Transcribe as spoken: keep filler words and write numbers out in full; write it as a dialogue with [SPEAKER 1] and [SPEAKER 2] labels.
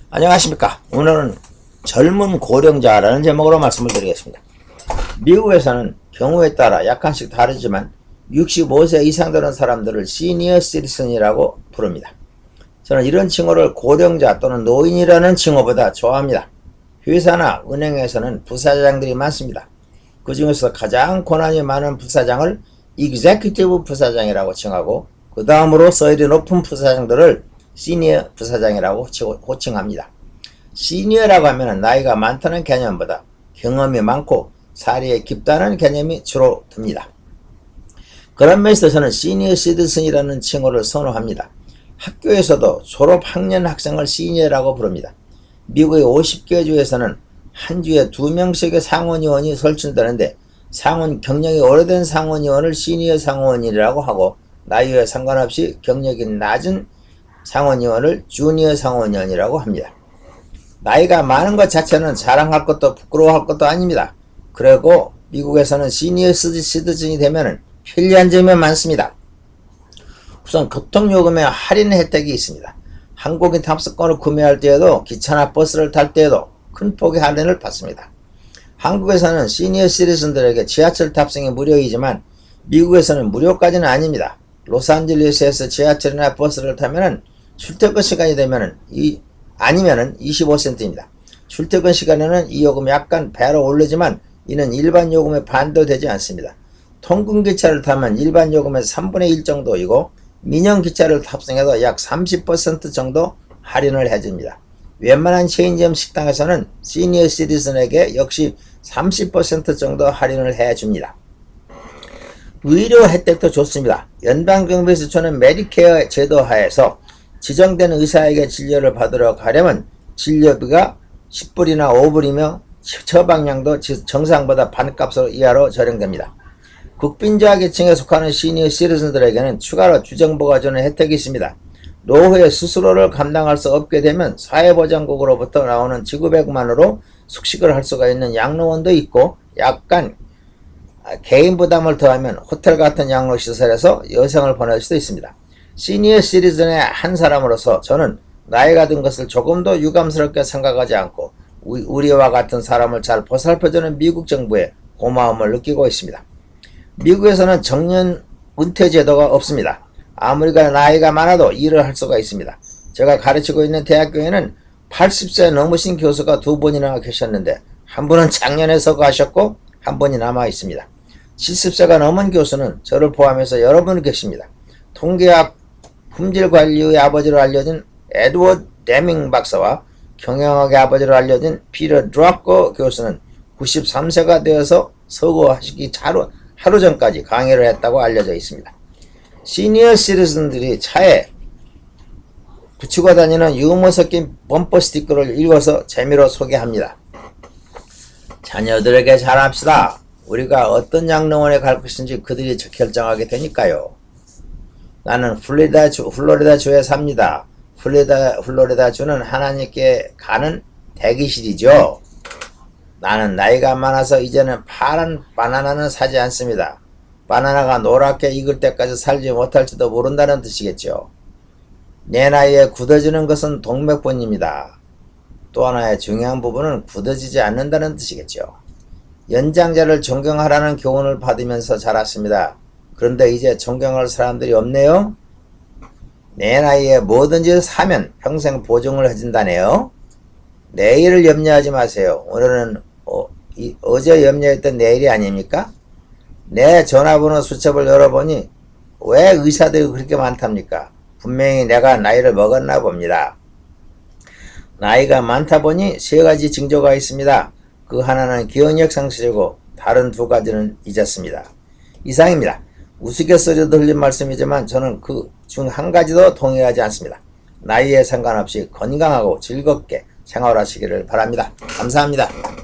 [SPEAKER 1] 안녕하십니까. 오늘은 젊은 고령자라는 제목으로 말씀을 드리겠습니다. 미국에서는 경우에 따라 약간씩 다르지만 육십오 세 이상 되는 사람들을 시니어 시티즌이라고 부릅니다. 저는 이런 칭호를 고령자 또는 노인이라는 칭호보다 좋아합니다. 회사나 은행에서는 부사장들이 많습니다. 그 중에서 가장 권한이 많은 부사장을 executive 부사장이라고 칭하고 그 다음으로 서열이 높은 부사장들을 시니어 부사장이라고 호칭합니다. 시니어라고 하면 나이가 많다는 개념보다 경험이 많고 사리에 깊다는 개념이 주로 듭니다. 그런 면에서 저는 시니어 시티즌이라는 칭호를 선호합니다. 학교에서도 졸업 학년 학생을 시니어라고 부릅니다. 미국의 오십 개 주에서는 한 주에 두 명씩의 상원의원이 설치되는데 상원 경력이 오래된 상원의원을 시니어 상원의원이라고 하고 나이에 상관없이 경력이 낮은 상원의원을 주니어 상원의원이라고 합니다. 나이가 많은 것 자체는 자랑할 것도 부끄러워할 것도 아닙니다. 그리고 미국에서는 시니어 시티즌이 되면 편리한 점이 많습니다. 우선 교통요금에 할인 혜택이 있습니다. 한국인 탑승권을 구매할 때에도 기차나 버스를 탈 때에도 큰 폭의 할인을 받습니다. 한국에서는 시니어 시티즌들에게 지하철 탑승이 무료이지만 미국에서는 무료까지는 아닙니다. 로스앤젤레스에서 지하철이나 버스를 타면은 출퇴근 시간이 되면은 이 아니면은 이십오 센트입니다. 출퇴근 시간에는 이 요금이 약간 배로 오르지만 이는 일반 요금의 반도 되지 않습니다. 통근 기차를 타면 일반 요금의 삼분의 일 정도이고 민영 기차를 탑승해도 약 삼십 퍼센트 정도 할인을 해줍니다. 웬만한 체인점 식당에서는 시니어 시티즌에게 역시 삼십 퍼센트 정도 할인을 해줍니다. 의료 혜택도 좋습니다. 연방정부에서 메디케어 제도 하에서 지정된 의사에게 진료를 받으러 가려면 진료비가 십 불이나 오 불이며 처방량도 정상보다 반값으로 이하로 저렴됩니다. 국빈자 계층에 속하는 시니어 시티즌들에게는 추가로 주정부가 주는 혜택이 있습니다. 노후에 스스로를 감당할 수 없게 되면 사회보장국으로부터 나오는 지구백만으로 숙식을 할 수가 있는 양로원도 있고 약간 개인 부담을 더하면 호텔 같은 양로시설에서 여성을 보낼 수도 있습니다. 시니어 시티즌의 한 사람으로서 저는 나이가 든 것을 조금도 유감스럽게 생각하지 않고 우리와 같은 사람을 잘 보살펴주는 미국 정부에 고마움을 느끼고 있습니다. 미국에서는 정년 은퇴 제도가 없습니다. 아무리가 나이가 많아도 일을 할 수가 있습니다. 제가 가르치고 있는 대학교에는 팔십 세 넘으신 교수가 두 분이나 계셨는데 한 분은 작년에 서거하셨고 한 분이 남아 있습니다. 칠십 세가 넘은 교수는 저를 포함해서 여러 분 계십니다. 통계학 품질관리의 아버지로 알려진 에드워드 데밍 박사와 경영학의 아버지로 알려진 피터 드랍거 교수는 구십삼 세가 되어서 서거하시기 하루, 하루 전까지 강의를 했다고 알려져 있습니다. 시니어 시티즌들이 차에 붙이고 다니는 유머 섞인 범퍼 스티커를 읽어서 재미로 소개합니다. 자녀들에게 잘합시다. 우리가 어떤 양로원에 갈 것인지 그들이 결정하게 되니까요. 나는 플로리다 주, 플로리다 주에 삽니다. 플로리다, 플로리다 주는 하나님께 가는 대기실이죠. 나는 나이가 많아서 이제는 파란 바나나는 사지 않습니다. 바나나가 노랗게 익을 때까지 살지 못할지도 모른다는 뜻이겠죠. 내 나이에 굳어지는 것은 동맥분입니다. 또 하나의 중요한 부분은 굳어지지 않는다는 뜻이겠죠. 연장자를 존경하라는 교훈을 받으면서 자랐습니다. 그런데 이제 존경할 사람들이 없네요. 내 나이에 뭐든지 사면 평생 보증을 해준다네요. 내일을 염려하지 마세요. 오늘은 어, 이, 어제 염려했던 내일이 아닙니까? 내 전화번호 수첩을 열어보니 왜 의사들이 그렇게 많답니까? 분명히 내가 나이를 먹었나 봅니다. 나이가 많다 보니 세 가지 징조가 있습니다. 그 하나는 기억력 상실이고 다른 두 가지는 잊었습니다. 이상입니다. 우스갯소리로 들린 말씀이지만 저는 그 중 한 가지도 동의하지 않습니다. 나이에 상관없이 건강하고 즐겁게 생활하시기를 바랍니다. 감사합니다.